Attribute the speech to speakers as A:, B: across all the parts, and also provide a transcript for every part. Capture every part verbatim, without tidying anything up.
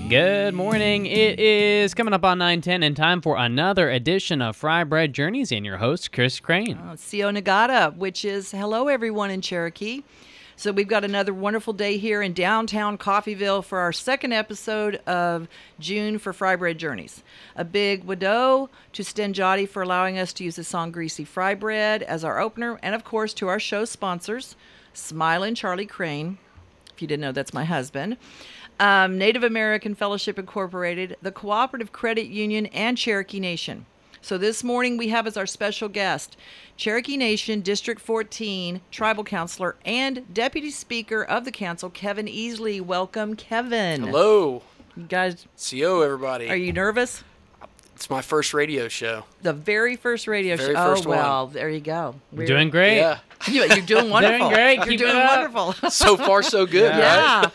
A: Good morning. It is coming up on nine ten and time for another edition of Fry Bread Journeys and your host, Chris Crane.
B: Oh, Sio Nagata, which is hello everyone in Cherokee. So we've got another wonderful day here in downtown Coffeyville for our second episode of June for Fry Bread Journeys. A big wado to Stenjati for allowing us to use the song Greasy Fry Bread as our opener, and of course to our show sponsors, Smilin' Charlie Crane. If you didn't know, that's my husband. Um, Native American Fellowship Incorporated, the Cooperative Credit Union, and Cherokee Nation. So this morning we have as our special guest, Cherokee Nation District fourteen Tribal Counselor and Deputy Speaker of the Council, Kevin Easley. Welcome, Kevin.
C: Hello.
B: You guys,
C: C O, everybody.
B: are you nervous?
C: It's my first radio show.
B: The very first radio
C: Very
B: show.
C: first
B: oh, well,
C: one.
B: there you go. We're,
A: Doing great.
C: Yeah.
B: You- You're doing wonderful.
A: Doing great.
B: You're
A: Keep
B: doing
A: it up.
B: wonderful.
C: So far, so good, right?
B: Yeah.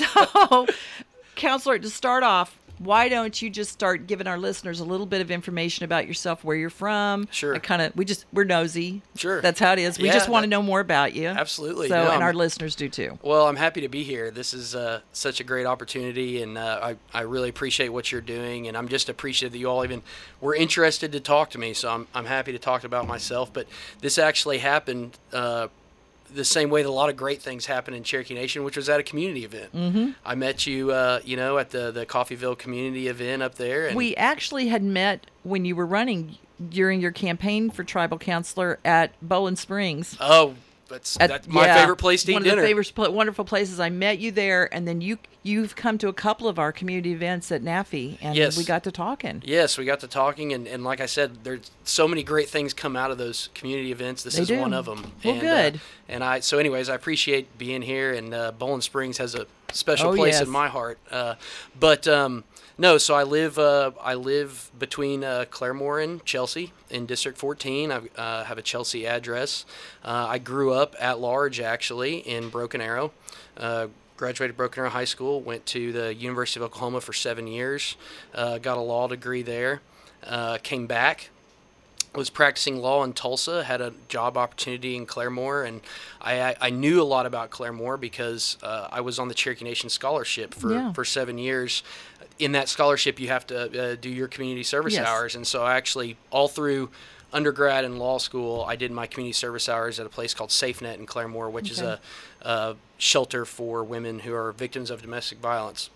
B: So, Counselor, to start off, why don't you just start giving our listeners a little bit of information about yourself, where you're from?
C: Sure.
B: I kind of, we just, we're nosy.
C: Sure.
B: That's how it is. We
C: Yeah,
B: just want to
C: that-
B: know more about you.
C: Absolutely.
B: So,
C: No,
B: and our
C: I'm-
B: listeners do too.
C: Well, I'm happy to be here. This is uh, such a great opportunity, and uh, I, I really appreciate what you're doing, and I'm just appreciative that you all even were interested to talk to me, so I'm, I'm happy to talk about myself. But this actually happened uh, the same way that a lot of great things happen in Cherokee Nation, which was at a community event. Mm-hmm. I met you, uh, you know, at the, the Coffeyville community event up there. And
B: We actually had met when you were running during your campaign for Tribal Counselor at Bowling Springs.
C: Oh, that's,
B: At-
C: that's my
B: yeah,
C: favorite place to eat
B: one
C: dinner.
B: of the favorite, pl- wonderful places. I met you there, and then you you've come to a couple of our community events at N A F I, and
C: Yes.
B: we got to talking.
C: Yes, we got to talking, and, and like I said, there's so many great things come out of those community events. This
B: They
C: is
B: do.
C: one of them.
B: Well,
C: and,
B: good.
C: Uh, and I, so, anyways, I appreciate being here, and uh, Bowling Springs has a special
B: Oh,
C: place
B: yes.
C: in my heart. Uh, but um, no, so I live uh, I live between uh, Claremore and Chelsea in District fourteen. I uh, have a Chelsea address. Uh, I grew up at large, actually, in Broken Arrow. Uh, Graduated Broken Arrow High School, went to the University of Oklahoma for seven years, uh, got a law degree there, uh, came back, was practicing law in Tulsa, had a job opportunity in Claremore, and I, I, I knew a lot about Claremore because uh, I was on the Cherokee Nation Scholarship for,
B: Yeah.
C: for seven years. In that scholarship, you have to uh, do your community service
B: Yes.
C: hours, and so I actually, all through undergrad and law school, I did my community service hours at a place called SafeNet in Claremore, which is
B: Okay.
C: a, a shelter for women who are victims of domestic violence.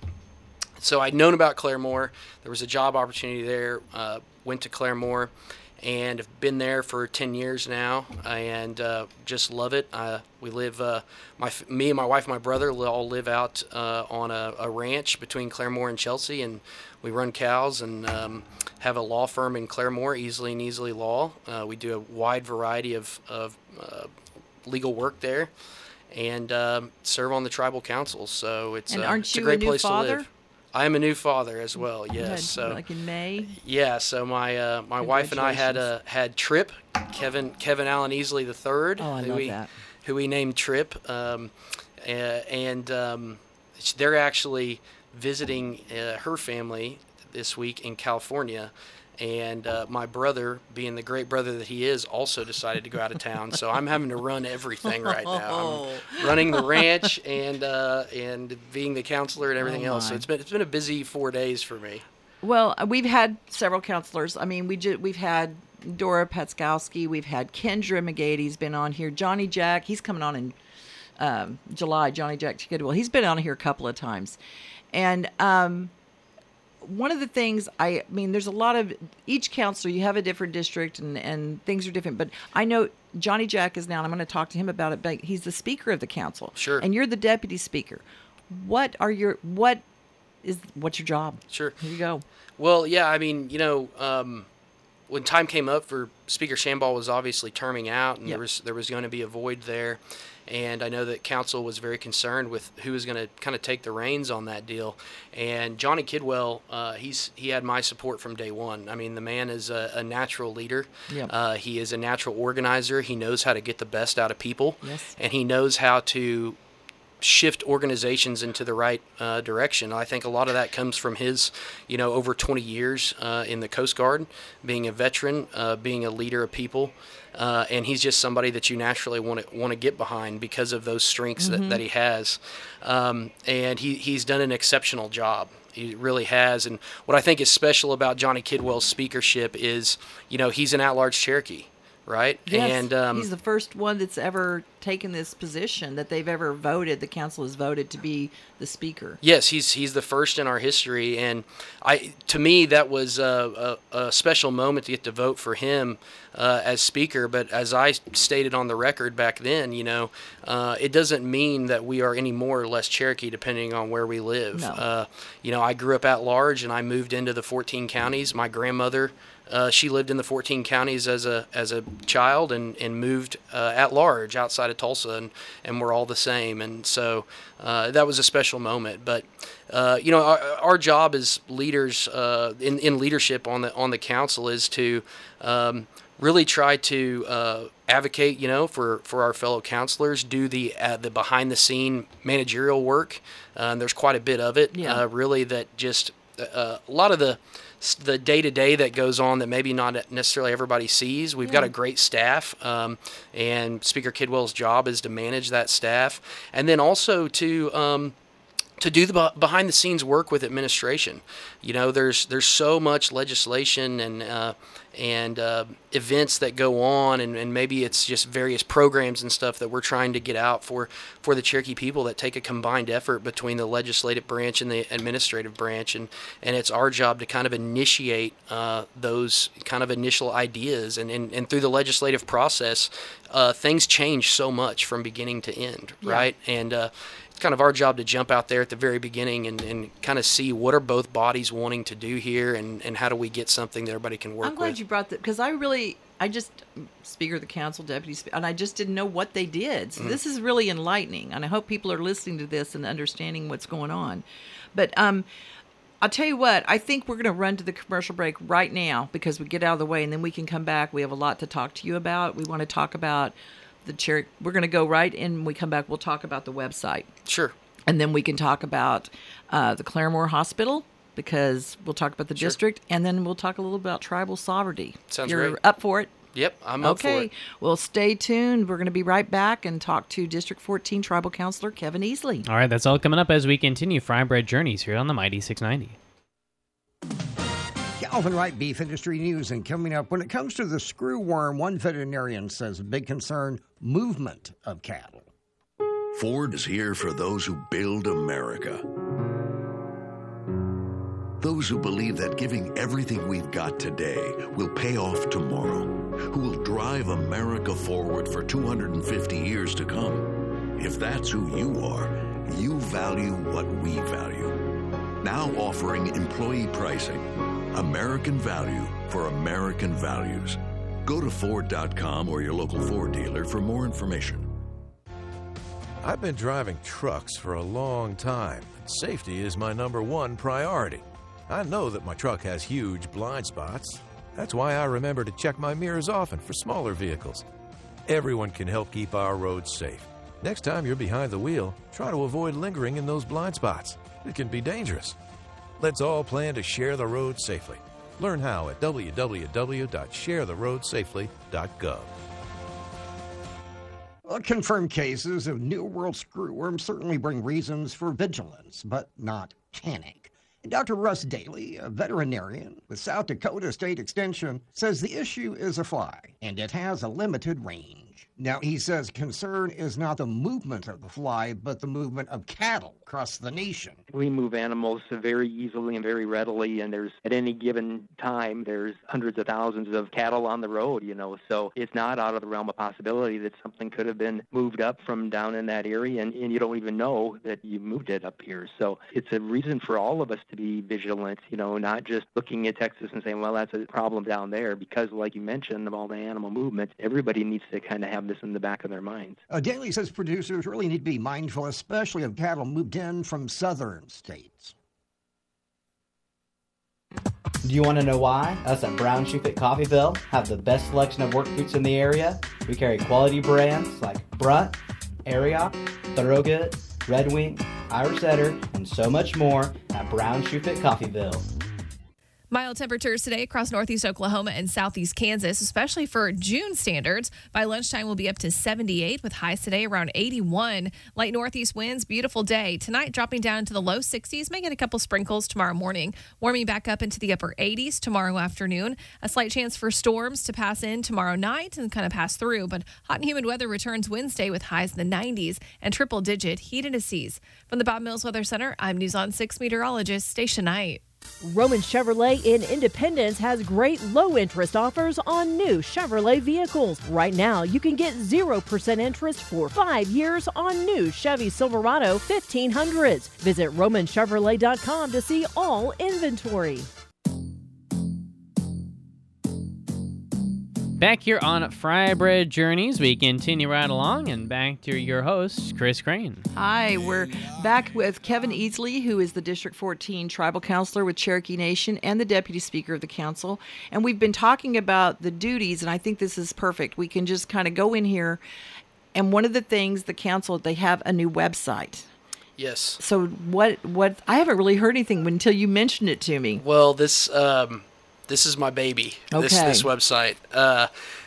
C: So I'd known about Claremore. There was a job opportunity there. Uh, went to Claremore, and have been there for ten years now, and uh, just love it. Uh, we live, uh, my f- me and my wife and my brother li- all live out uh, on a, a ranch between Claremore and Chelsea, and we run cows and um, have a law firm in Claremore, Easley and Easley Law. Uh, we do a wide variety of, of uh, legal work there, and um, serve on the tribal councils. So it's,
B: And
C: uh,
B: aren't
C: it's
B: you
C: a
B: a
C: great
B: new
C: place
B: father?
C: to live. I am a new father as well.
B: You
C: Yes.
B: had,
C: So
B: like in May.
C: yeah. So my uh, my wife and I had a had Trip, Kevin Kevin Allen Easley the third.
B: Oh, I
C: who
B: love
C: we,
B: that.
C: Who we named Trip, um, uh, and um, they're actually visiting uh, her family this week in California. And uh, my brother, being the great brother that he is, also decided to go out of town. So I'm having to run everything right now. I'm running the ranch and uh, and being the counselor and everything
B: Oh,
C: else. So
B: my.
C: it's been it's been a busy four days for me.
B: Well, uh, we've had several counselors. I mean, we ju- we've had Dora Patskowski. We've had Kendra McGady's been on here. Johnny Jack, he's coming on in um, July. Johnny Jack Chikidwell. He's been on here a couple of times. And um, one of the things, I mean, there's a lot of, each counselor, you have a different district and, and things are different. But I know Johnny Jack is now, and I'm going to talk to him about it, but he's the speaker of the council.
C: Sure.
B: And you're the deputy speaker. What are your, what is, what's your job?
C: Sure.
B: Here you go.
C: Well, yeah, I mean, you know, um, when time came up for Speaker Shambaugh was obviously terming out, and
B: Yep.
C: there was there was going to be a void there, and I know that council was very concerned with who was going to kind of take the reins on that deal. And Johnny Kidwell, uh, he's he had my support from day one. I mean, the man is a, a natural leader.
B: Yep.
C: Uh, he is a natural organizer. He knows how to get the best out of people,
B: Yes.
C: and he knows how to shift organizations into the right uh, direction. I think a lot of that comes from his, you know, over twenty years uh, in the Coast Guard, being a veteran, uh, being a leader of people, uh, and he's just somebody that you naturally want to want to get behind because of those strengths mm-hmm. that, that he has. Um, and he he's done an exceptional job. He really has. And what I think is special about Johnny Kidwell's speakership is, you know, he's an at-large Cherokee. Right?
B: Yes,
C: and um,
B: he's the first one that's ever taken this position that they've ever voted. The council has voted to be the speaker.
C: Yes, he's he's the first in our history, and I to me that was a, a, a special moment to get to vote for him uh, as speaker. But as I stated on the record back then, you know, uh, it doesn't mean that we are any more or less Cherokee depending on where we live.
B: No.
C: Uh, you know, I grew up at large, and I moved into the fourteen counties. My grandmother. Uh, she lived in the fourteen counties as a as a child and, and moved uh, at large outside of Tulsa, and, and we're all the same. And so uh, that was a special moment. But uh, you know, our, our job as leaders uh, in in leadership on the on the council is to um, really try to uh, advocate, you know, for, for our fellow counselors, do the uh, the behind the scene managerial work. Uh, and there's quite a bit of it,
B: yeah.
C: uh, really, that just uh, a lot of the. the day-to-day that goes on that maybe not necessarily everybody sees. We've yeah. got a great staff, um, and Speaker Kidwell's job is to manage that staff, and then also to um, to do the behind-the-scenes work with administration. You know, there's there's so much legislation and uh, and uh, events that go on, and, and maybe it's just various programs and stuff that we're trying to get out for, for the Cherokee people that take a combined effort between the legislative branch and the administrative branch, and, and it's our job to kind of initiate uh, those kind of initial ideas, and, and, and through the legislative process, uh, things change so much from beginning to end,
B: yeah.
C: right? And uh, kind of our job to jump out there at the very beginning and, and kind of see what are both bodies wanting to do here, and, and how do we get something that everybody can work with.
B: I'm glad
C: with.
B: you brought that, because I really, I just, Speaker of the Council, Deputy Speaker, and I just didn't know what they did. So mm-hmm. this is really enlightening, and I hope people are listening to this and understanding what's going on. But um, I'll tell you what, I think we're going to run to the commercial break right now, because we get out of the way, and then we can come back. We have a lot to talk to you about. We want to talk about the Cherokee. We're going to go right in. When we come back, we'll talk about the website.
C: Sure.
B: And then we can talk about uh, the Claremore Hospital, because we'll talk about the sure. district, and then we'll talk a little about tribal sovereignty.
C: Sounds
B: You're
C: great.
B: up for it?
C: Yep, I'm up
B: okay.
C: for it.
B: Well, stay tuned. We're going to be right back and talk to District fourteen Tribal Councilor Kevin Easley.
A: All right, that's all coming up as we continue Fry Bread Journeys here on the Mighty six ninety.
D: Calvin Wright Beef Industry News, and coming up, when it comes to the screwworm, one veterinarian says a big concern, movement of cattle.
E: Ford is here for those who build America. Those who believe that giving everything we've got today will pay off tomorrow. Who will drive America forward for two hundred fifty years to come. If that's who you are, you value what we value. Now offering employee pricing. American value for American values. Go to Ford dot com or your local Ford dealer for more information.
F: I've been driving trucks for a long time, and safety is my number one priority. I know that my truck has huge blind spots. That's why I remember to check my mirrors often for smaller vehicles. Everyone can help keep our roads safe. Next time you're behind the wheel, try to avoid lingering in those blind spots. It can be dangerous. Let's all plan to share the road safely. Learn how at w w w dot share the road safely dot gov.
D: Well, confirmed cases of New World screwworm certainly bring reasons for vigilance, but not panic. And Doctor Russ Daly, a veterinarian with South Dakota State Extension, says the issue is a fly, and it has a limited range. Now, he says concern is not the movement of the fly, but the movement of cattle across the nation.
G: We move animals very easily and very readily, and there's, at any given time, there's hundreds of thousands of cattle on the road, you know, so it's not out of the realm of possibility that something could have been moved up from down in that area, and, and you don't even know that you moved it up here. So it's a reason for all of us to be vigilant, you know, not just looking at Texas and saying, well, that's a problem down there, because like you mentioned, of all the animal movement, everybody needs to kind of have this in the back of their minds.
D: Uh, Daly says producers really need to be mindful, especially of cattle moved in from southern states.
H: Do you want to know why us at Brown Shoe Fit Coffeyville have the best selection of work boots in the area? We carry quality brands like Brunt, Ariat, Thorogood, Red Wing, Irish Setter, and so much more at Brown Shoe Fit Coffeeville.
I: Mild temperatures today across northeast Oklahoma and southeast Kansas, especially for June standards. By lunchtime, we'll be up to seventy-eight with highs today around eighty-one. Light northeast winds, beautiful day. Tonight, dropping down into the low sixties, may get a couple sprinkles tomorrow morning. Warming back up into the upper eighties tomorrow afternoon. A slight chance for storms to pass in tomorrow night and kind of pass through. But hot and humid weather returns Wednesday with highs in the nineties and triple-digit heat indices. From the Bob Mills Weather Center, I'm News on six meteorologist Stacia Knight.
J: Roman Chevrolet in Independence has great low-interest offers on new Chevrolet vehicles. Right now, you can get zero percent interest for five years on new Chevy Silverado fifteen hundreds. Visit roman chevrolet dot com to see all inventory.
A: Back here on Fry Bread Journeys, we continue right along, and back to your host, Chris Crane.
B: Hi, we're back with Kevin Easley, who is the District fourteen Tribal Counselor with Cherokee Nation and the Deputy Speaker of the Council. And we've been talking about the duties, and I think this is perfect. We can just kind of go in here, and one of the things, the Council, they have a new website.
C: Yes.
B: So what, what, I haven't really heard anything until you mentioned it to me.
C: Well, this... Um This is my baby,
B: okay.
C: this this website. Uh,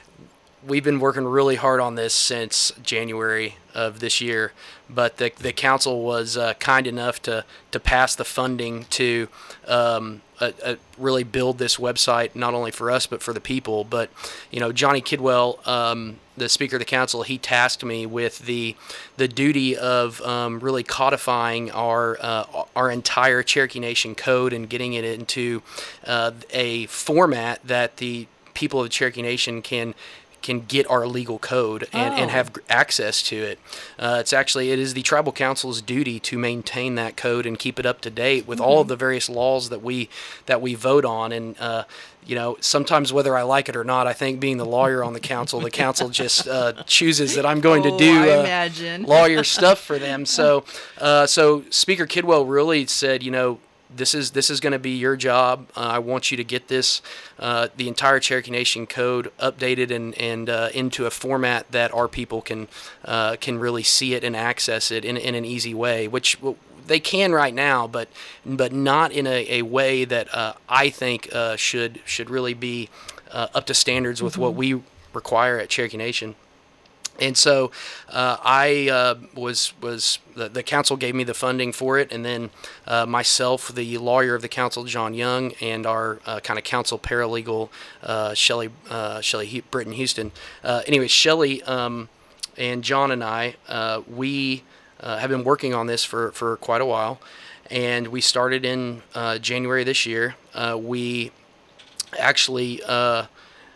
C: we've been working really hard on this since January of this year, but the the council was uh, kind enough to, to pass the funding to um, a, a really build this website, not only for us but for the people. But, you know, Johnny Kidwell, um, the Speaker of the Council, he tasked me with the the duty of um, really codifying our uh, our entire Cherokee Nation code and getting it into uh, a format that the people of the Cherokee Nation can can get our legal code and,
B: oh.
C: and have access to it. Uh, it's actually, it is the Tribal Council's duty to maintain that code and keep it up to date with mm-hmm. all of the various laws that we that we vote on. And, uh, you know, sometimes whether I like it or not, I think being the lawyer on the council, the council just uh, chooses that I'm going
B: oh,
C: to do
B: I
C: uh,
B: imagine.
C: lawyer stuff for them. So, uh, so Speaker Kidwell really said, you know, This is this is going to be your job. Uh, I want you to get this, uh, the entire Cherokee Nation code updated and and uh, into a format that our people can uh, can really see it and access it in in an easy way, which they can right now, but but not in a, a way that uh, I think uh, should should really be uh, up to standards with mm-hmm. what we require at Cherokee Nation. And so uh, I uh, was was the, the council gave me the funding for it, and then uh, myself, the lawyer of the council, John Young, and our uh, kind of council paralegal, uh, Shelley uh, Shelley he- Britton Houston. Uh, anyway, Shelley um, and John and I, uh, we uh, have been working on this for, for quite a while, and we started in uh, January this year. Uh, we actually. Uh,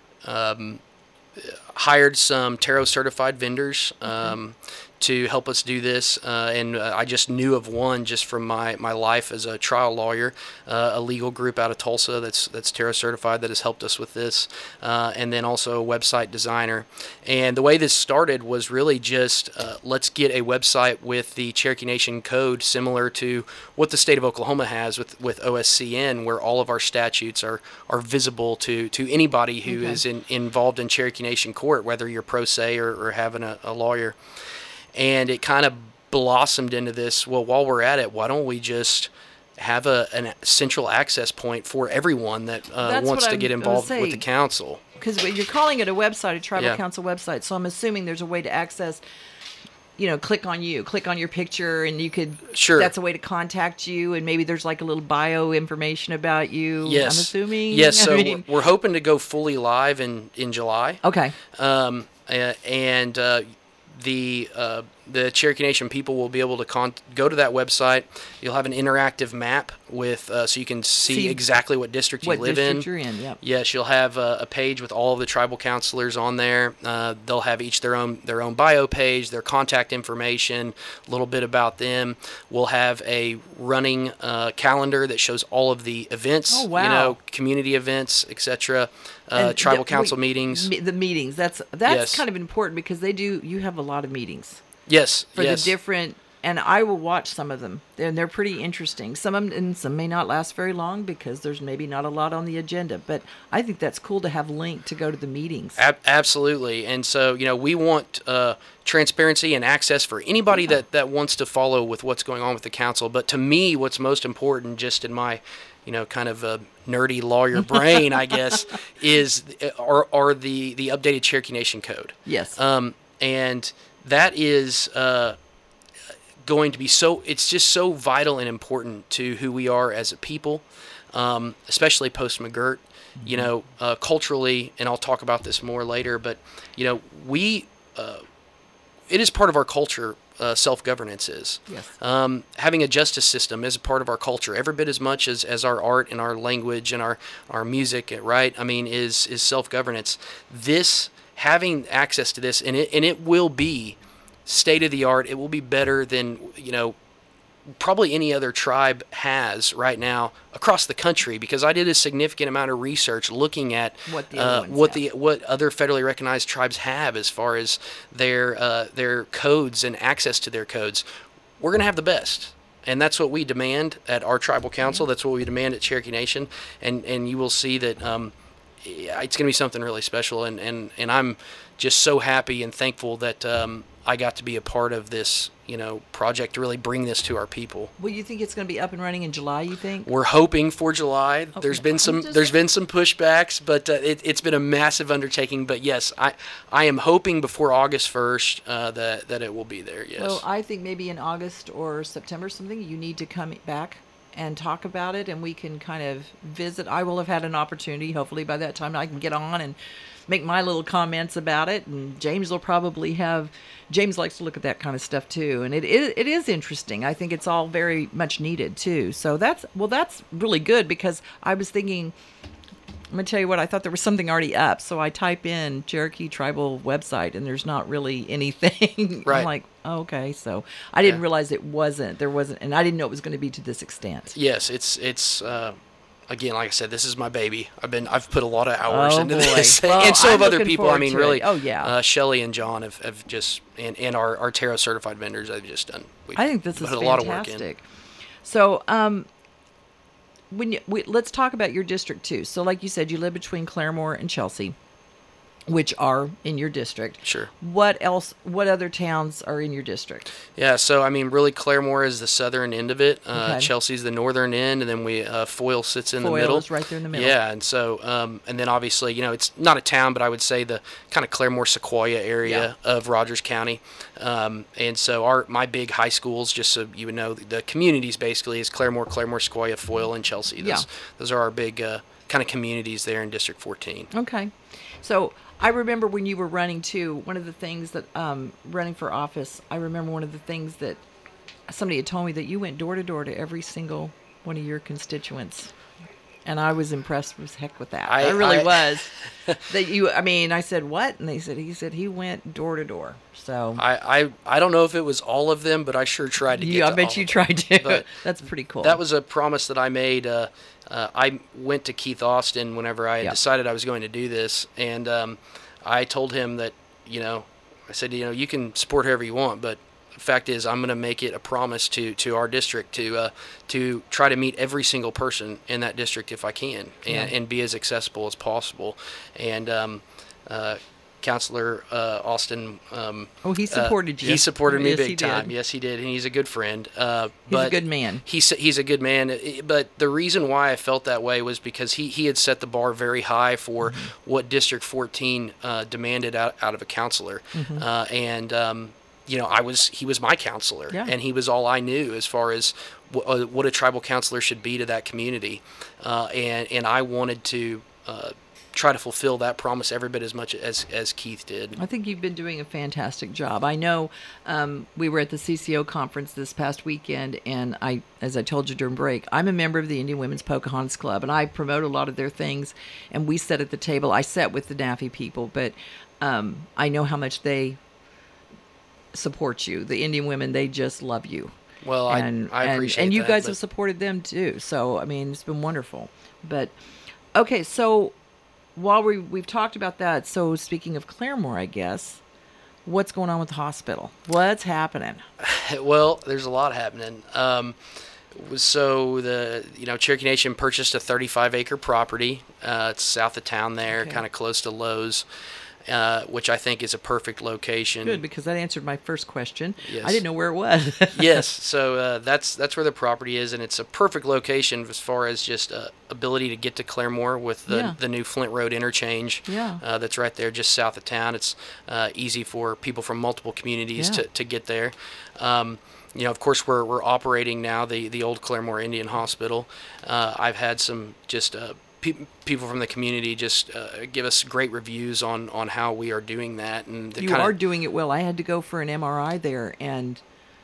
C: um, hired some Tarot certified vendors um, mm-hmm. to help us do this, uh, and uh, I just knew of one just from my, my life as a trial lawyer, uh, a legal group out of Tulsa that's that's Tarot certified that has helped us with this, uh, and then also a website designer. And the way this started was really just uh, let's get a website with the Cherokee Nation code similar to what the state of Oklahoma has with, with O S C N, where all of our statutes are are visible to, to anybody who okay. is in, involved in Cherokee Nation court, whether you're pro se or, or having a, a lawyer. And it kind of blossomed into this, well, while we're at it, why don't we just have a an central access point for everyone that uh, wants to get involved with the council?
B: Because you're calling it a website, a tribal
C: yeah.
B: council website, so I'm assuming there's a way to access, you know, click on you, click on your picture, and you could,
C: sure.
B: that's a way to contact you, and maybe there's like a little bio information about you,
C: yes.
B: I'm assuming?
C: Yes,
B: I
C: so
B: mean,
C: we're hoping to go fully live in, in July.
B: Okay.
C: Um, uh, and uh, the uh, the Cherokee Nation people will be able to con- go to that website. You'll have an interactive map with uh, so you can see, see exactly what district you
B: what
C: live
B: district
C: in.
B: You're in. Yep.
C: Yes, you'll have a, a page with all of the tribal counselors on there. Uh, they'll have each their own their own bio page, their contact information, a little bit about them. We'll have a running uh, calendar that shows all of the events.
B: Oh, wow.
C: You know, community events, et cetera. Uh, tribal
B: the,
C: council
B: wait,
C: meetings.
B: Me, the meetings. That's that's
C: yes.
B: kind of important because they do. You have a lot of meetings.
C: Yes.
B: For
C: yes.
B: the different and I will watch some of them, and they're pretty interesting. Some of them, and some may not last very long because there's maybe not a lot on the agenda. But I think that's cool to have linked to go to the meetings.
C: Ab- absolutely, and so you know we want uh, transparency and access for anybody
B: Yeah.
C: that, that wants to follow with what's going on with the council. But to me, what's most important, just in my you know kind of a nerdy lawyer brain, I guess, is are are the the updated Cherokee Nation Code.
B: Yes.
C: Um, and that is. Uh, going to be so it's just so vital and important to who we are as a people, um, especially post McGirt, you know, uh, culturally, and I'll talk about this more later, but you know, we uh, it is part of our culture. Uh, self-governance is.
B: Yes.
C: Um, having a justice system is a part of our culture, every bit as much as, as our art and our language and our, our music, right? I mean, is is self-governance. This, having access to this, and it and it will be state of the art. It will be better than, you know, probably any other tribe has right now across the country, because I did a significant amount of research looking at
B: What the other
C: uh,
B: ones
C: what
B: have.
C: the what other federally recognized tribes have as far as their uh, their codes and access to their codes. We're going to have the best. And that's what we demand at our tribal council. That's what we demand at Cherokee Nation. And and you will see that um, it's going to be something really special. And, and, and I'm just so happy and thankful that um, I got to be a part of this, you know, project to really bring this to our people.
B: Well, you think it's going to be up and running in July, you think?
C: We're hoping for July.
B: Okay.
C: There's been some
B: I'm just-
C: there's been some pushbacks, but uh, it, it's been a massive undertaking. But yes, I I am hoping before August first uh, that that it will be there. Yes.
B: Well, I think maybe in August or September something, you need to come back and talk about it, and we can kind of visit. I will have had an opportunity. Hopefully by that time I can get on and make my little comments about it, and James will probably have. James likes to look at that kind of stuff too, and it is it is interesting. I think it's all very much needed too. So that's well, that's really good, because I was thinking. I'm gonna tell you what, I thought there was something already up, so I type in Cherokee Tribal website, and there's not really anything.
C: Right.
B: I'm like, oh, okay, so I didn't
C: Yeah.
B: realize it wasn't. There wasn't, and I didn't know it was going to be to this extent.
C: Yes, it's it's uh, again, like I said, this is my baby. I've been I've put a lot of hours
B: Oh,
C: into
B: boy.
C: this,
B: Well,
C: and so
B: I'm
C: have other
B: looking
C: people. I
B: forward
C: mean,
B: to
C: really.
B: it. Oh, yeah.
C: Uh, Shelly and John have, have just and, and our our tarot certified vendors have just done. We've
B: I think this is
C: put a
B: fantastic.
C: lot of work in.
B: So, um, when you, we, let's talk about your district too. So, like you said, you live between Claremore and Chelsea, which are in your district.
C: Sure.
B: What else? What other towns are in your district?
C: Yeah, so I mean, really, Claremore is the southern end of it. Uh,
B: Okay.
C: Chelsea's the northern end, and then we uh, Foyle sits in
B: Foyle
C: the middle.
B: is right there in the middle.
C: Yeah, and so um, and then obviously, you know, it's not a town, but I would say the kind of Claremore Sequoia area of Rogers County. Um, and so our my big high schools, just so you would know, the communities basically is Claremore, Claremore, Sequoia, Foyle, and Chelsea. Those,
B: Yeah.
C: those are our big uh, kind of communities there in District fourteen.
B: Okay. So I remember when you were running too, one of the things that, um, running for office, I remember one of the things that somebody had told me that you went door to door to every single one of your constituents. And I was impressed as heck with that. I,
C: I-
B: really
C: I-
B: was. That you, I mean, I said, what? And they said, he said he went door to door. So
C: I, I, I don't know if it was all of them, but I sure tried to get
B: you, I
C: to
B: bet
C: all
B: you
C: of them.
B: tried to.
C: But
B: That's pretty cool.
C: That was a promise that I made. Uh, uh, I went to Keith Austin whenever I had
B: Yep.
C: decided I was going to do this, and um, I told him that, you know, I said, you know, you can support whoever you want, but the fact is, I'm going to make it a promise to, to our district to uh, to try to meet every single person in that district if I can, and,
B: Yeah.
C: and be as accessible as possible. And um, uh, Councilor uh, Austin. Um,
B: Oh, he
C: uh,
B: supported you.
C: He supported me
B: Yes, he
C: big time.
B: did.
C: Yes, he did, and he's a good friend. Uh,
B: He's a
C: but
B: good man.
C: He's he's a good man. Uh, But the reason why I felt that way was because he, he had set the bar very high for
B: Mm-hmm.
C: what District fourteen uh, demanded out, out of a counselor,
B: Mhm.
C: uh, and um, you know I was he was my counselor,
B: Yeah.
C: and he was all I knew as far as w- uh, what a tribal counselor should be to that community, uh, and and I wanted to. Uh, try to fulfill that promise every bit as much as as Keith did.
B: I think you've been doing a fantastic job. I know um, we were at the C C O conference this past weekend, and I, as I told you during break, I'm a member of the Indian Women's Pocahontas Club, and I promote a lot of their things. And we sat at the table. I sat with the N A F I people, but um, I know how much they support you. The Indian women, they just love you.
C: Well, I-
B: and,
C: I
B: and-
C: appreciate
B: and you
C: that,
B: guys
C: but-
B: have supported them too. So I mean, it's been wonderful. But okay, so while we we've talked about that, so speaking of Claremore, I guess, what's going on with the hospital? What's happening?
C: Well, there's a lot happening. Um, so the you know Cherokee Nation purchased a thirty-five acre property. Uh, it's south of town there,
B: Okay.
C: kind of close to Lowe's, uh, which I think is a perfect location.
B: Good, because that answered my first question.
C: Yes.
B: I didn't know where it was.
C: Yes, so uh, that's that's where the property is, and it's a perfect location as far as just uh, ability to get to Claremore with the,
B: Yeah.
C: the new Flint Road interchange.
B: Yeah.
C: Uh, that's right there, just south of town. It's uh, easy for people from multiple communities
B: Yeah.
C: to, to get there. Um, you know, of course, we're we're operating now the the old Claremore Indian Hospital. Uh, I've had some just uh, pe- people from the community just uh, give us great reviews on, on how we are doing that, and the
B: You
C: kinda,
B: are doing it well. I had to go for an M R I there, and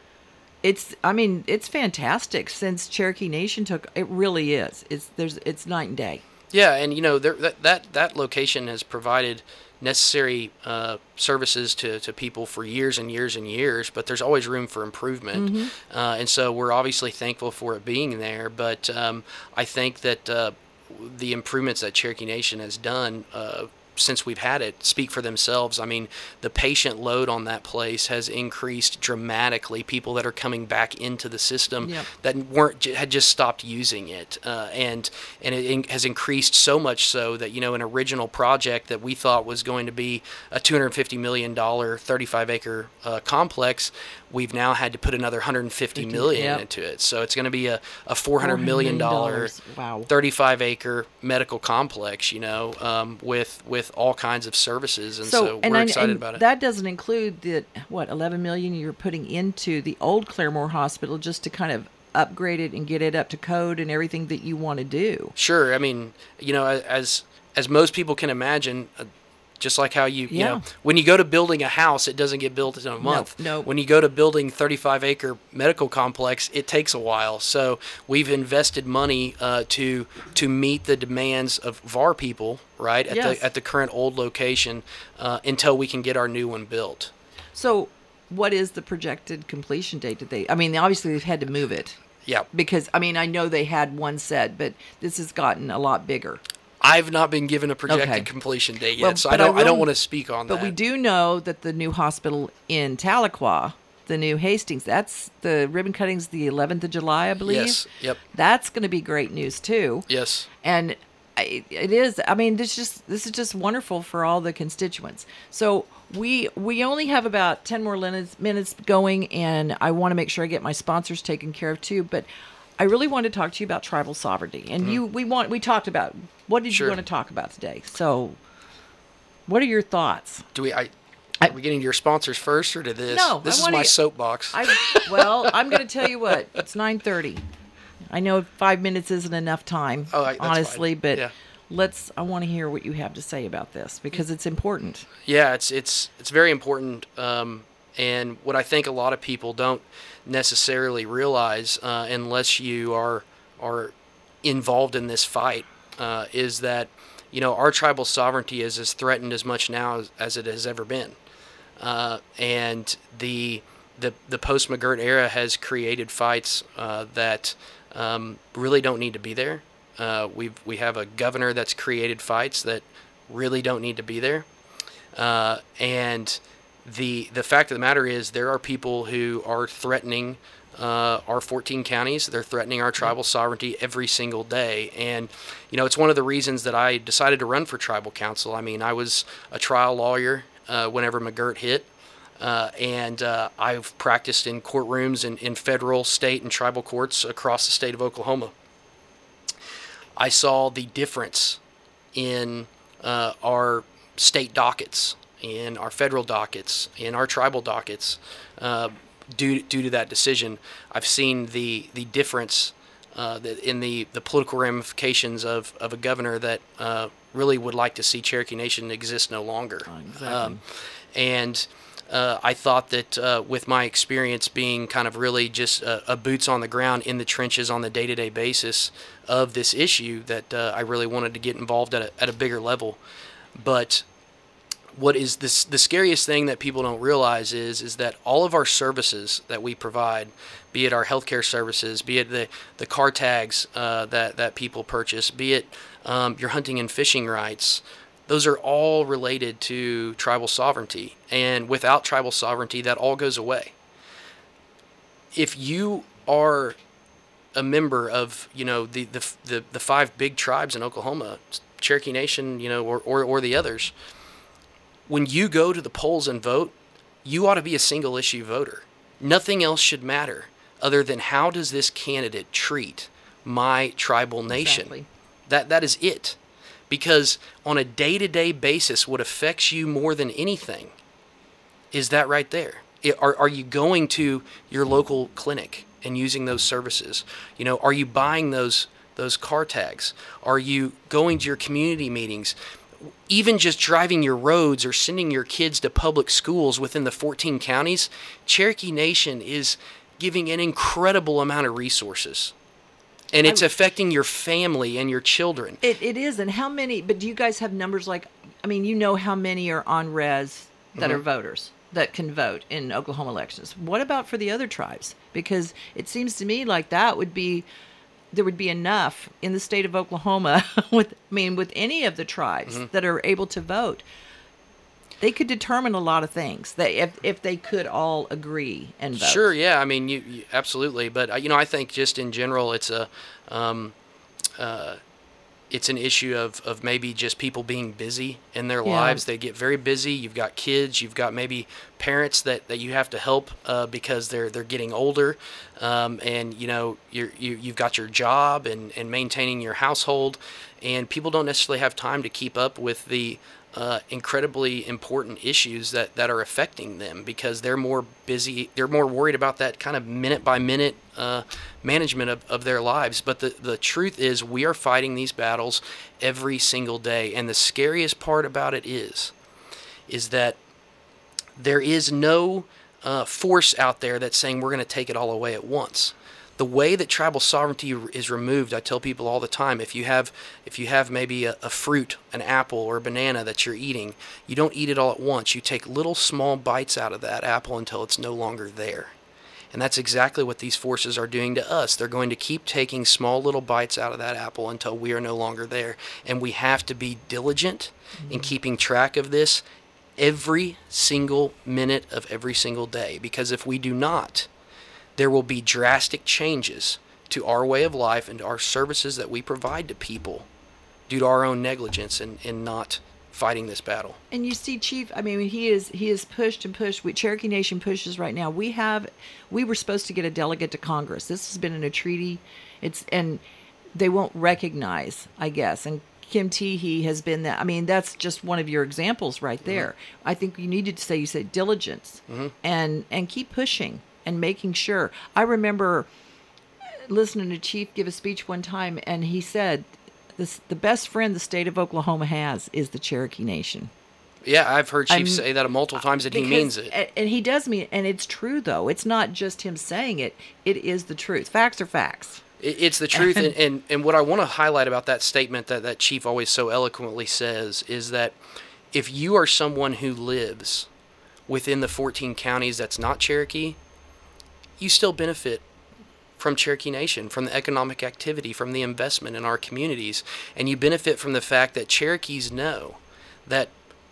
B: it's, I mean, it's fantastic since Cherokee Nation took, it really is. It's, there's, it's night and day.
C: Yeah, and you know there, that that that location has provided necessary uh, services to, to people for years and years and years, but there's always room for improvement,
B: Mhm.
C: uh, and so we're obviously thankful for it being there. But um, I think that uh, the improvements that Cherokee Nation has done uh, since we've had it speak for themselves. I mean, the patient load on that place has increased dramatically. People that are coming back into the system
B: Yep.
C: that weren't had just stopped using it, uh, and and it in, has increased so much so that you know an original project that we thought was going to be a two hundred fifty million dollar thirty-five acre uh, complex, we've now had to put another one hundred fifty million
B: Yep.
C: into it. So it's going to be a, a four hundred million dollar
B: Wow.
C: thirty-five acre medical complex, you know, um, with with all kinds of services, and so,
B: and
C: we're
B: I-
C: excited
B: and
C: about it.
B: That doesn't include the what eleven million you're putting into the old Claremore Hospital just to kind of upgrade it and get it up to code and everything that you want to do.
C: Sure, I mean, you know, as as most people can imagine. Uh, Just like how you, you
B: Yeah.
C: know, when you go to building a house, it doesn't get built in a month.
B: no.
C: When you go to building thirty-five acre medical complex, it takes a while. So we've invested money uh, to to meet the demands of V A R people, right, at
B: Yes.
C: the at the current old location uh, until we can get our new one built.
B: So, what is the projected completion date? Did they? I mean, obviously they've had to move it
C: Yeah,
B: because I mean I know they had one set, but this has gotten a lot bigger.
C: I've not been given a projected
B: Okay.
C: completion date yet,
B: Well,
C: so I
B: but I
C: don't I, don't
B: will-
C: want to speak on
B: But
C: that.
B: we do know that the new hospital in Tahlequah, the new Hastings, that's the ribbon cutting's the eleventh of July, I believe.
C: Yes. Yep.
B: That's going to be great news too.
C: Yes.
B: And I, it is. I mean, this just this is just wonderful for all the constituents. So we we only have about ten more minutes minutes going, and I want to make sure I get my sponsors taken care of too. But I really want to talk to you about tribal sovereignty, and you we want we talked about what did
C: Sure.
B: you want to talk about today? So, what are your thoughts?
C: Do we? I. Are we getting to your sponsors first, or to this?
B: No,
C: this
B: I
C: is
B: wanna-
C: my soapbox.
B: I well, I'm going to tell you what. It's nine thirty. I know five minutes isn't enough time,
C: Oh, I- that's
B: honestly,
C: fine.
B: but
C: Yeah.
B: let's. I want to hear what you have to say about this because it's important.
C: Yeah, it's it's it's very important, um, and what I think a lot of people don't necessarily realize, uh, unless you are are involved in this fight, uh, is that you know our tribal sovereignty is as threatened as much now as, as it has ever been, uh, and the the the post McGirt era has created fights uh, that um, really don't need to be there. Uh, we've we have a governor that's created fights that really don't need to be there. Uh, and the the fact of the matter is, there are people who are threatening uh, our fourteen counties. They're threatening our tribal sovereignty every single day. And you know, it's one of the reasons that I decided to run for tribal council. I mean, I was a trial lawyer uh, whenever McGirt hit, uh, and uh, I've practiced in courtrooms in, in federal, state, and tribal courts across the state of Oklahoma. I saw the difference in uh, our state dockets, in our federal dockets, in our tribal dockets, uh, due due to that decision. I've seen the the difference uh, that in the, the political ramifications of, of a governor that uh, really would like to see Cherokee Nation exist no longer.
B: Exactly.
C: Um, and uh, I thought that uh, with my experience being kind of really just a, a boots on the ground in the trenches on the day-to-day basis of this issue, that uh, I really wanted to get involved at a, at a bigger level. But what is this, the scariest thing that people don't realize is is that all of our services that we provide, be it our healthcare services, be it the, the car tags uh, that, that people purchase, be it um, your hunting and fishing rights, Those are all related to tribal sovereignty, and without tribal sovereignty, that all goes away. If you are a member of, you know, the the the, the five big tribes in Oklahoma, Cherokee Nation, you know, or, or or the others, when you go to the polls and vote, you ought to be a single issue voter. Nothing else should matter other than how does this candidate treat my tribal nation.
B: Exactly.
C: That that is it. Because on a day-to-day basis, what affects you more than anything is that right there. It, are, are you going to your local clinic and using those services? You know, are you buying those those car tags? Are you going to your community meetings? Even just driving your roads or sending your kids to public schools within the fourteen counties, Cherokee Nation is giving an incredible amount of resources. And it's affecting your family and your children.
B: It it is. And how many, but do you guys have numbers like, I mean, you know how many are on res that
C: Mhm.
B: are voters that can vote in Oklahoma elections. What about for the other tribes? Because it seems to me like that would be, there would be enough in the state of Oklahoma with, I mean, with any of the tribes
C: Mhm.
B: that are able to vote. They could determine a lot of things that if, if they could all agree and vote.
C: Sure, yeah. I mean, you, you absolutely. But uh, you know, I think just in general, it's a, um, uh, it's an issue of, of maybe just people being busy in their
B: Yeah.
C: lives. They get very busy. You've got kids. You've got maybe parents that, that you have to help uh, because they're they're getting older, um, and you know you're, you you've got your job and, and maintaining your household, and people don't necessarily have time to keep up with the Uh, incredibly important issues that, that are affecting them because they're more busy, they're more worried about that kind of minute by minute uh, management of, of their lives. But the, the truth is we are fighting these battles every single day. And the scariest part about it is, is that there is no uh, force out there that's saying we're going to take it all away at once. The way that tribal sovereignty is removed, I tell people all the time, if you have if you have maybe a, a fruit, an apple or a banana that you're eating, you don't eat it all at once. You take little small bites out of that apple until it's no longer there. And that's exactly what these forces are doing to us. They're going to keep taking small little bites out of that apple until we are no longer there. And we have to be diligent mm-hmm. in keeping track of this every single minute of every single day. Because if we do not, there will be drastic changes to our way of life and to our services that we provide to people due to our own negligence in, in not fighting this battle.
B: And you see, Chief, I mean, he is he is pushed and pushed. We, Cherokee Nation pushes right now. We have, we were supposed to get a delegate to Congress. This has been in a treaty. It's and they won't recognize, I guess. And Kim Teehee has been that. I mean, that's just one of your examples right there. Mm-hmm. I think you needed to say, you said diligence mm-hmm. and and keep pushing. And making sure. I remember listening to Chief give a speech one time, and he said, "This the best friend the state of Oklahoma has is the Cherokee Nation."
C: Yeah, I've heard Chief
B: I'm,
C: say that multiple times, and
B: because,
C: he means it.
B: And he does mean, and it's true though. It's not just him saying it; it is the truth. Facts are facts.
C: It, it's the truth, and, and and what I want to highlight about that statement that that Chief always so eloquently says is that if you are someone who lives within the fourteen counties that's not Cherokee, you still benefit from Cherokee Nation, from the economic activity, from the investment in our communities. And you benefit from the fact that Cherokees know that,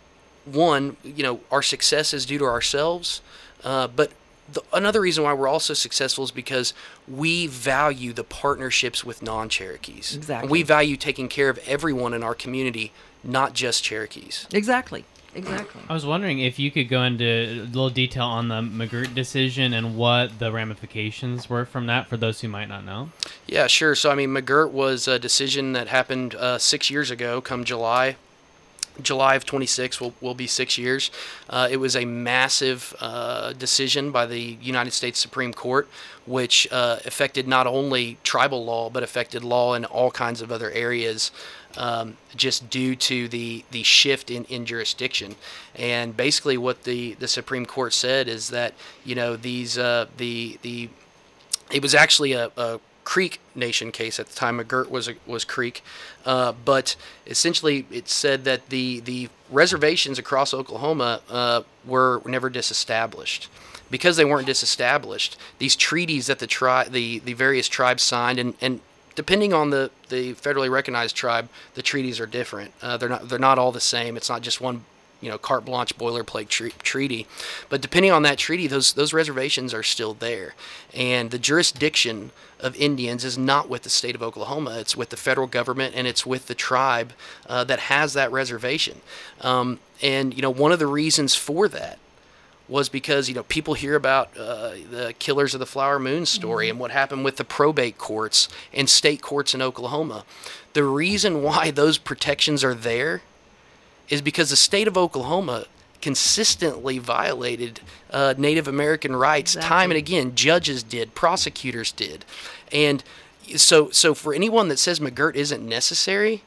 C: one, you know, our success is due to ourselves, uh, but the, another reason why we're also successful is because we value the partnerships with non-Cherokees.
B: Exactly.
C: And we value taking care of everyone in our community, not just Cherokees.
B: Exactly. Exactly.
A: I was wondering if you could go into a little detail on the McGirt decision and what the ramifications were from that for those who might not know.
C: Yeah, sure. So, I mean, McGirt was a decision that happened uh, six years ago, come July. July of twenty-six will, will be six years. Uh, it was a massive uh, decision by the United States Supreme Court, which uh, affected not only tribal law, but affected law in all kinds of other areas, um, just due to the, the shift in, in jurisdiction. And basically what the, the Supreme Court said is that, you know, these uh, the the it was actually a, a Creek Nation case at the time. McGirt was a, was Creek, uh, but essentially it said that the the reservations across Oklahoma uh, were never disestablished. Because they weren't disestablished, these treaties that the tri- the the various tribes signed, and, and depending on the, the federally recognized tribe, the treaties are different. Uh, they're not they're not all the same. It's not just one, you know, carte blanche boilerplate tre- treaty. But depending on that treaty, those those reservations are still there, and the jurisdiction of Indians is not with the state of Oklahoma. It's with the federal government, and it's with the tribe uh, that has that reservation. Um, and you know, one of the reasons for that was because, you know, people hear about uh, the Killers of the Flower Moon story mm-hmm. and what happened with the probate courts and state courts in Oklahoma. The reason why those protections are there is because the state of Oklahoma consistently violated uh, Native American rights exactly. time and again. Judges did, prosecutors did. And so so for anyone that says McGirt isn't necessary,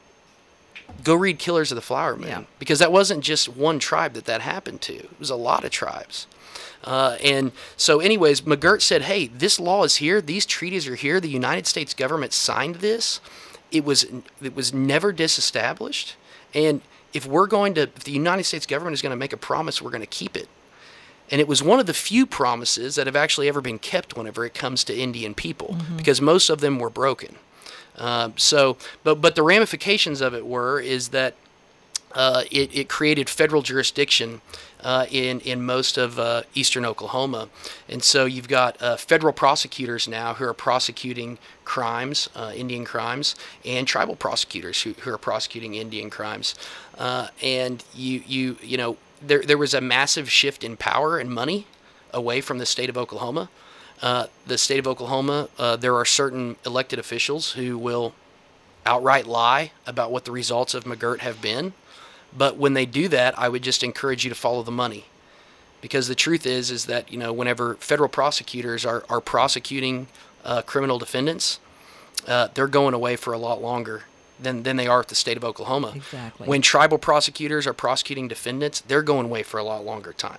C: go read Killers of the Flower Moon, yeah. because that wasn't just one tribe that that happened to. It was a lot of tribes. Uh, and so anyways, McGirt said, hey, this law is here. These treaties are here. The United States government signed this. It was it was never disestablished. And if we're going to, if the United States government is going to make a promise, we're going to keep it. And it was one of the few promises that have actually ever been kept whenever it comes to Indian people, mm-hmm. because most of them were broken. Uh, so, but but the ramifications of it were is that uh, it, it created federal jurisdiction uh, in in most of uh, eastern Oklahoma, and so you've got uh, federal prosecutors now who are prosecuting crimes, uh, Indian crimes, and tribal prosecutors who, who are prosecuting Indian crimes, uh, and you you you know there there was a massive shift in power and money away from the state of Oklahoma. Uh, the state of Oklahoma, uh, there are certain elected officials who will outright lie about what the results of McGirt have been. But when they do that, I would just encourage you to follow the money. Because the truth is, is that, you know, whenever federal prosecutors are, are prosecuting uh, criminal defendants, uh, they're going away for a lot longer than, than they are at the state of Oklahoma.
B: Exactly.
C: When tribal prosecutors are prosecuting defendants, they're going away for a lot longer time.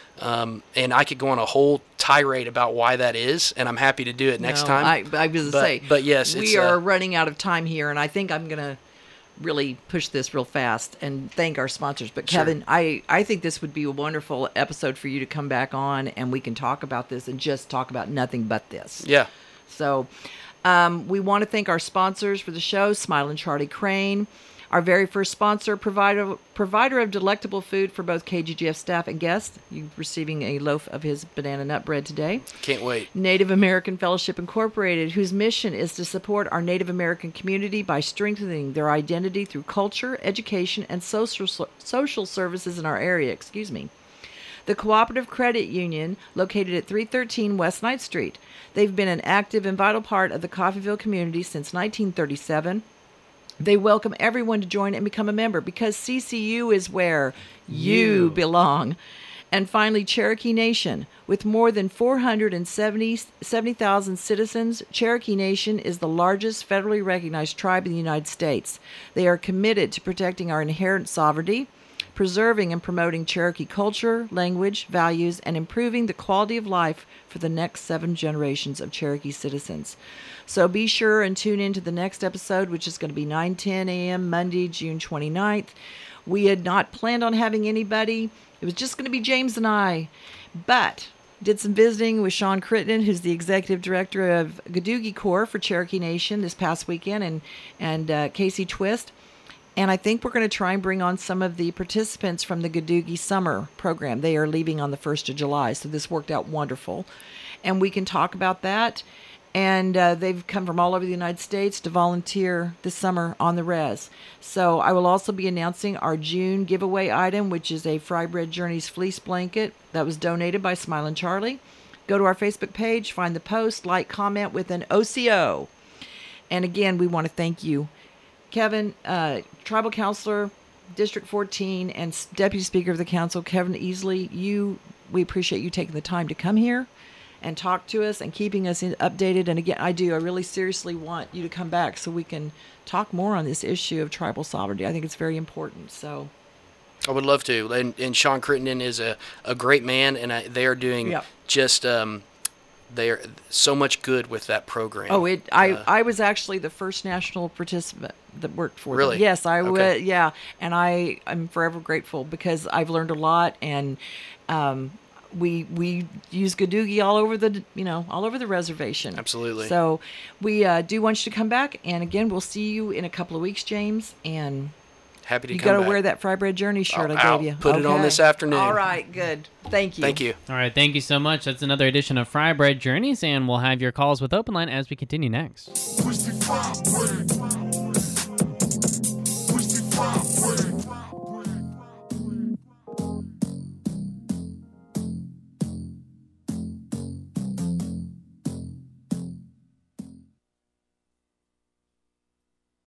C: Um, and I could go on a whole tirade about why that is, and I'm happy to do it next
B: no,
C: time.
B: I, I was going to say,
C: but yes,
B: we
C: it's,
B: are
C: uh,
B: running out of time here, and I think I'm going to really push this real fast and thank our sponsors. But
C: Sure.
B: Kevin, I, I think this would be a wonderful episode for you to come back on, and we can talk about this and just talk about nothing but this.
C: Yeah.
B: So um, we want to thank our sponsors for the show, Smile and Charlie Crane. Our very first sponsor, provider provider of delectable food for both K G G F staff and guests. You're receiving a loaf of his banana nut bread today.
C: Can't wait.
B: Native American Fellowship Incorporated, whose mission is to support our Native American community by strengthening their identity through culture, education, and social social services in our area. Excuse me. The Cooperative Credit Union, located at three thirteen West Ninth Street. They've been an active and vital part of the Coffeyville community since nineteen thirty-seven. They welcome everyone to join and become a member because C C U is where you, you belong. And finally, Cherokee Nation. With more than four hundred seventy thousand citizens, Cherokee Nation is the largest federally recognized tribe in the United States. They are committed to protecting our inherent sovereignty, preserving and promoting Cherokee culture, language, values, and improving the quality of life for the next seven generations of Cherokee citizens. So be sure and tune in to the next episode, which is going to be nine ten a.m. Monday, June twenty-ninth. We had not planned on having anybody. It was just going to be James and I. But did some visiting with Sean Crittenden, who's the executive director of Gadoogie Corps for Cherokee Nation this past weekend, and, and uh, Casey Twist. And I think we're going to try and bring on some of the participants from the Gadoogie Summer program. They are leaving on the first of July, so this worked out wonderful. And we can talk about that. And uh, they've come from all over the United States to volunteer this summer on the res. So I will also be announcing our June giveaway item, which is a Fry Bread Journeys fleece blanket that was donated by Smile and Charlie. Go to our Facebook page, find the post, like, comment with an O C O. And again, we want to thank you, Kevin, uh, Tribal Counselor, District fourteen, and Deputy Speaker of the Council, Kevin Easley. You, we appreciate you taking the time to come here and talk to us and keeping us in, updated. And again, I do, I really seriously want you to come back so we can talk more on this issue of tribal sovereignty. I think it's very important. So
C: I would love to. And, and Sean Crittenden is a, a great man, and I, they are doing
B: yep.
C: just um, they are so much good with that program.
B: Oh, it. I,
C: uh,
B: I was actually the first national participant that worked for
C: really?
B: them. Yes, I
C: okay.
B: would. Yeah, and I I'm forever grateful because I've learned a lot, and um, we we use Gadoogie all over the you know all over the reservation.
C: Absolutely.
B: So we uh, do want you to come back, and again, we'll see you in a couple of weeks, James. And
C: happy to
B: you
C: come
B: got to
C: back.
B: wear that Fry Bread Journey shirt
C: I'll,
B: I gave
C: I'll
B: you.
C: Put it on this afternoon.
B: All right, good. Thank you.
C: Thank you.
A: All right, thank you so much. That's another edition of Fry Bread Journeys, and we'll have your calls with Open Line as we continue next.
K: Twisted Fry Bread.